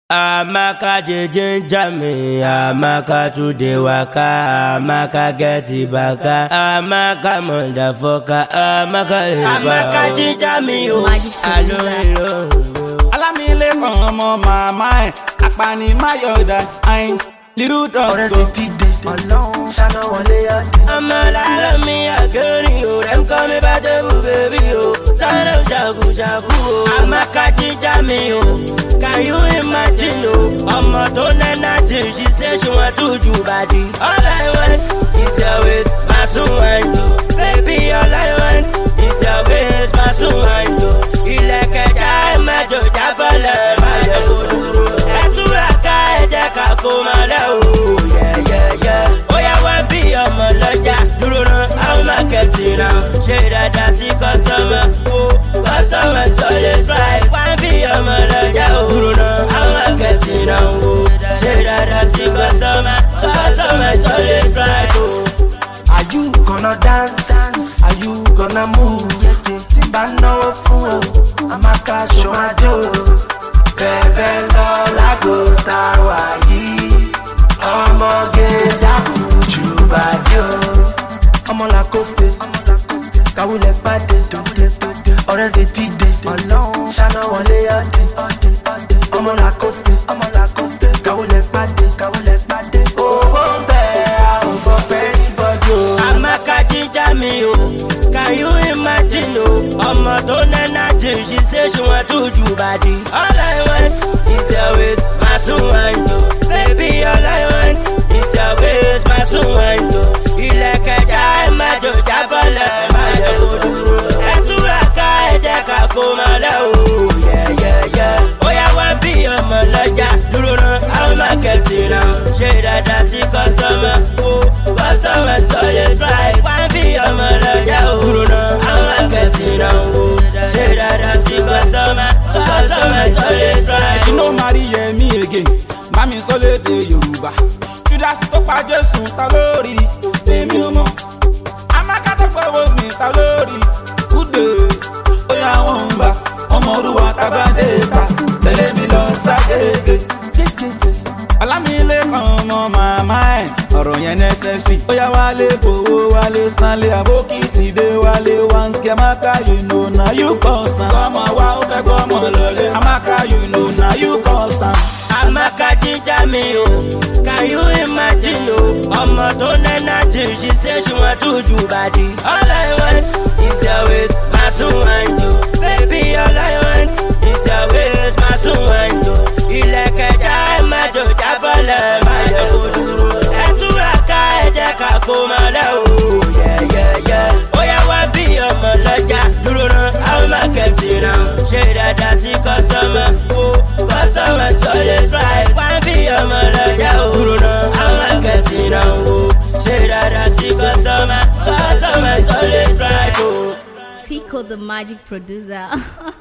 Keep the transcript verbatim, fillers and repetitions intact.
Amaka dey ginger me, Amaka today waka, Amaka get it baka, Amaka motherfucker, Amaka Amaka ginger me o, alo alo. Alamile kan ọmọ màmá ẹ̀, apani mayoda ayin, little dog ọ̀rẹ́ sì ti dé, ọlọ́run ṣáná wọlé ọdẹ. Ọmọ làlọ́ mi àgẹ́rì o, dem call me Badebu baby o, sáré ṣàkú ṣàkú o. Amaka ginger me o. Can you imagine, oh, I'm not on energy. She said she want to do body. All I want is your waist, my son want you. Baby, all I want is your waist, my son want you. Ileke jai majo jabala, majo kuduru. Eturaka ejeka kumala, oh, yeah, yeah, yeah. Oh, yeah, one be your moloja. Duru no, I'm marketing now. Shade that I see customer, oh, customer solid right. One be your moloja, oh. Are you gonna dance? Are you gonna move? Timba no fool, Amaka show my do. Bebe lo lago tawayi, Omo ge dabu chubadio. Omo la coste, kawule pade, ọ̀rẹ́ sì ti dé, ọlọ́run ṣáná wọlé ọdẹ. Ọmọ la coste, kawule pade, owó ń bẹ àwọn fọ́fẹ́ anybody o. Amaka ginger me o, can you imagine o? Ọmọ tó nẹ́nà jìn, she say she want to do body. All I want is your waist, my son want you. Baby, all I want is your waist, my son want you. Ilẹ̀kẹ̀ já ẹ̀ máa jò jábọ̀lẹ̀, máa jẹ́ kó dúró. Ẹ̀túraka ẹ̀jẹ̀ ká kó máa lẹ̀ o, yẹ́yẹ́yẹ́. Ó yá wá bí ọmọ lọ́jà, dúró náà, àwọn mákẹ́tì náà. Ṣé dáadáa sí kọ́sọ́mà, o, kọ́sọ́mà solid right. Wá bí ọmọ lọ́jà, o, dúró náà, àwọn mákẹ́tì náà. O, ṣé dáadáa sí kọ́sọ́mà, kọ́sọ́mà solid right. She no marry Yemi again, mami sọ lédè Yorùbá. Júdásì tó pa Jésù ta lórí, èmi ò mọ̀. Amaka tó gbọ́wọ́ mi ta lórí, kúdè, ó yà wọ́n ń bá. Ọmọ orúwa tábàdé ta, tẹ̀lé mi lọ ságége. Alámilé kan ọmọ màmá ẹ̀, ọ̀rọ̀ yẹn necessary. Ó yá wálé fowó wálé sanlé, àbókìtì dé wálé wá ń kí Amaka you know na you cause am. Ọmọ wa ó fẹ́ gbọ́mọ lọlé, Amaka you know na you cause am. Amaka ginger me o, can you imagine o? Ọmọ tó nẹ́nà jìn, she say she want to do body. All I want is your waist, my son want you. Baby, all I want is your waist, my son want you. Ilẹ̀kẹ̀ já ẹ̀ máa jò jábọ̀lẹ̀, máa jẹ́ kó dúró. Ẹ̀túraka ẹ̀jẹ̀ ká kó máa lẹ̀ o, yẹ́yẹ́yẹ́. Ó yá wá bí ọmọ lọ́jà, dúró náà, àwọn mákẹ́tì náà. Ṣé dáadáa sí kọ́sọ́mà, o, kọ́sọ́mà solid right. Wá bí ọmọ lọ́jà, o, dúró náà, àwọn mákẹ́tì náà. O, ṣé dáadáa sí kọ́sọ́mà, kọ́sọ́mà solid right. Tico the magic producer.